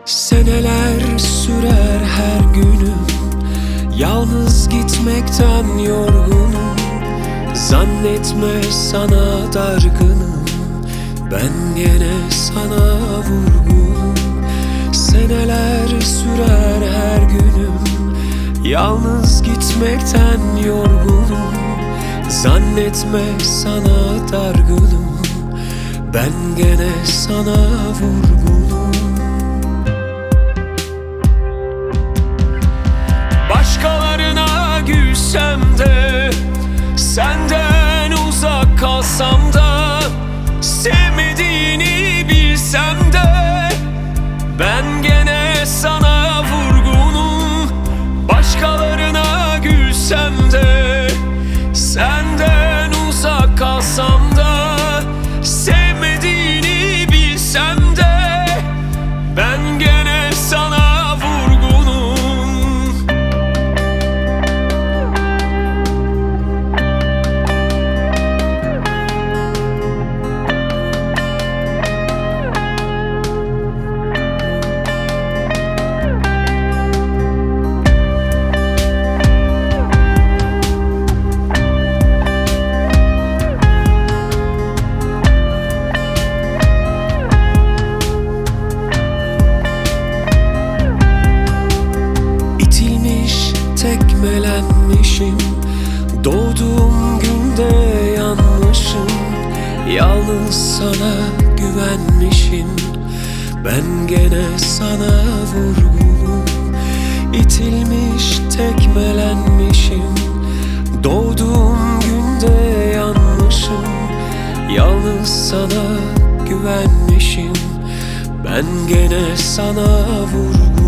Seneler sürer her günüm, yalnız gitmekten yorgunum. Zannetme sana dargınım, ben gene sana vurgunum. Seneler sürer her günüm, yalnız gitmekten yorgunum. Zannetme sana dargınım, ben gene sana vurgunum. Başkalarına gülsem de, senden uzak kalsam da, sevmediğini bilsem de, ben gene sana vurgunum. Başkalarına gülsem de, senden uzak kalsam da, sevmediğini bilsem de, ben gene sana vurgunum. Tekmelenmişim, doğduğum günde yanmışım. Yalnız sana güvenmişim, ben gene sana vurgunum. İtilmiş, tekmelenmişim, doğduğum günde yanmışım. Yalnız sana güvenmişim, ben gene sana vurgunum.